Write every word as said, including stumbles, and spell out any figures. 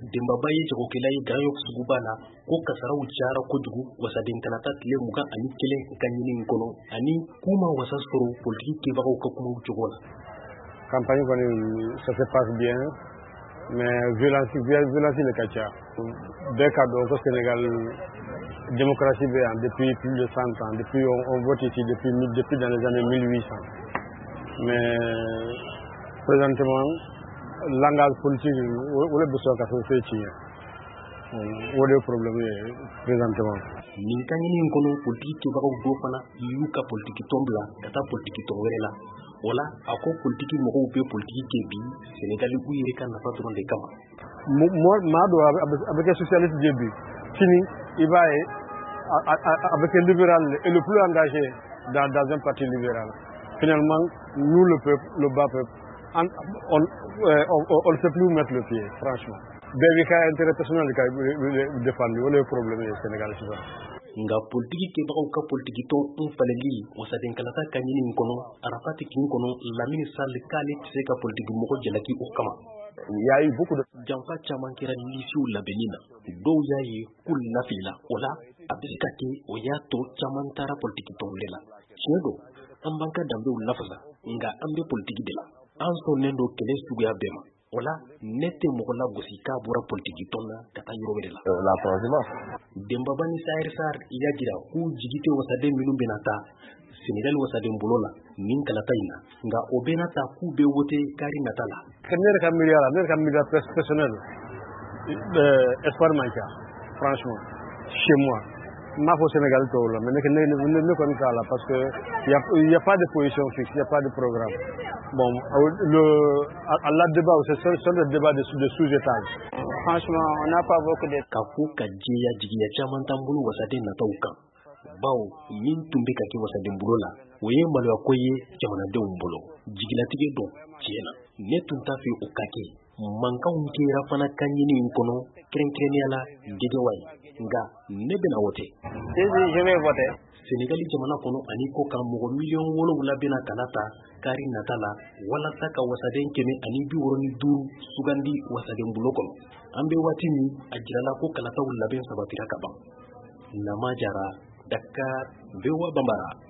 dembaba ye jagokɛla ye Grand Yoff suguba la ko kasaraw cayara kojugu wasaden kalata tile mugan ani kelen ka ɲini in kɔnɔ ani kuma wasa sɔrɔ politiki kɛbagaw ka kumaw cogo la. Campagne kɔni ça se passe bien mais violence violence le ka ca bɛɛ ka dɔn ko Sénégal démocratie bɛ yan depuis plus de cent ans depuis on, on vote ici depuis depuis dans les années mille huit cents mais présentement langage politique o le bɛ sɔn ka fɛn fɛn tiɲɛ o de problème ye présentement. nin ka ɲini in kɔnɔ politiki kɛbagaw dɔ fana y'u ka politiki tɔn bila ka taa politiki tɔn wɛrɛ la wala a ko politiki mɔgɔw bɛ politiki kɛ bi Sénégal u yɛrɛ ka nafa dɔrɔn de kama. maa dɔ a bɛ kɛ socialiste de bi sini i b'a ye a bɛ kɛ libéral et le plus engagé dans dans un parti libéral. Finalement nous le peuple le bas peuple on on on ne sait plus où mettre le pied franchement. bɛɛ b'i ka intérêt personnel ka défendre o de ye problème ye Sénégal sisan. nga politiki kɛbagaw ka politiki tɔn n faleli wasaden kalata ka ɲini in kɔnɔ Arafati kin kɔnɔ Lamini Sall k'ale tɛ se ka politiki mɔgɔ jalaki o kama. y'a eu beaucoup de janfa caman kɛra lisiw labɛnni na dɔw y'a ye k'u lafilila o la a bɛ se ka kɛ o y'a to caman taara politiki tɔn de la tiɲɛ don an b'an ka danbew lafasa nga an bɛ politiki de la an sɔnnen don kɛlɛ suguya bɛɛ ma o la ne tɛ mɔgɔ lagosi k'a bɔra politiki tɔn na ka taa yɔrɔ wɛrɛ la. la transhumance. Dembaba ni Sayer Sarr y'a jira k'u jigi tɛ wasaden minnu bɛna taa Sénégal wasaden bolo la nin kalata in na nga o bɛna ta k'u bɛ wote kari nata la. ne yɛrɛ ka miiriya la ne yɛrɛ ka miiriya personnel espoir man ca franchement chez moi n m'a fɔ Sénégal tɔw la mais ne ne ne kɔni t'a la parce que y a y a pas de position fixe y a pas de programme. Bon, le, à, à la débat, c'est sur le débat de, de sous-étage. Franchement, on n'a pas beaucoup de... Kafu kajiya jigiya caman tambulu wasaden nataw kan. Bawo, min tun bɛ ka kɛ wasaden bolo la, o ye maloya ko ye jamanadenw bolo. Jigilatigɛ don, tiɲɛna. Ne tun t'a fɛ o ka kɛ. Mankanw kɛra fana ka ɲini in kɔnɔ, kɛrɛnkɛrɛnnenya la, Guédiawaye. Nga, ne bɛna wote. Si, si, je vais voter. Sénégali jamana kɔnɔ ani ko kan mɔgɔ miliyɔn wolonwula bɛna kana ta kari nata la walasa ka wasaden kɛmɛ ani bi wɔɔrɔ ni duuru sugandi wasaden bolo kɔnɔ. An bɛ waati min a jirala ko kalataw labɛn sabatira ka ban. Nama Jara, Dakar, V O A Bambara.